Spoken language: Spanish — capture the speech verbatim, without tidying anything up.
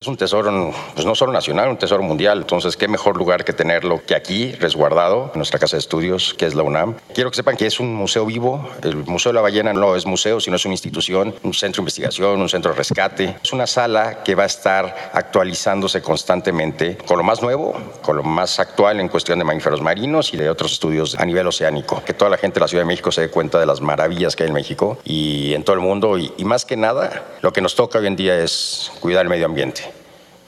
Es un tesoro, pues no solo nacional, un tesoro mundial. Entonces, qué mejor lugar que tenerlo que aquí, resguardado, en nuestra casa de estudios, que es la UNAM. Quiero que sepan que es un museo vivo. El Museo de la Ballena no es museo, sino es una institución, un centro de investigación, un centro de rescate. Es una sala que va a estar actualizándose constantemente con lo más nuevo, con lo más actual en cuestión de mamíferos marinos y de otros estudios a nivel oceánico. Que toda la gente de la Ciudad de México se dé cuenta de las maravillas que hay en México y en todo el mundo. Y, y más que nada, lo que nos toca hoy en día es cuidar el medio ambiente.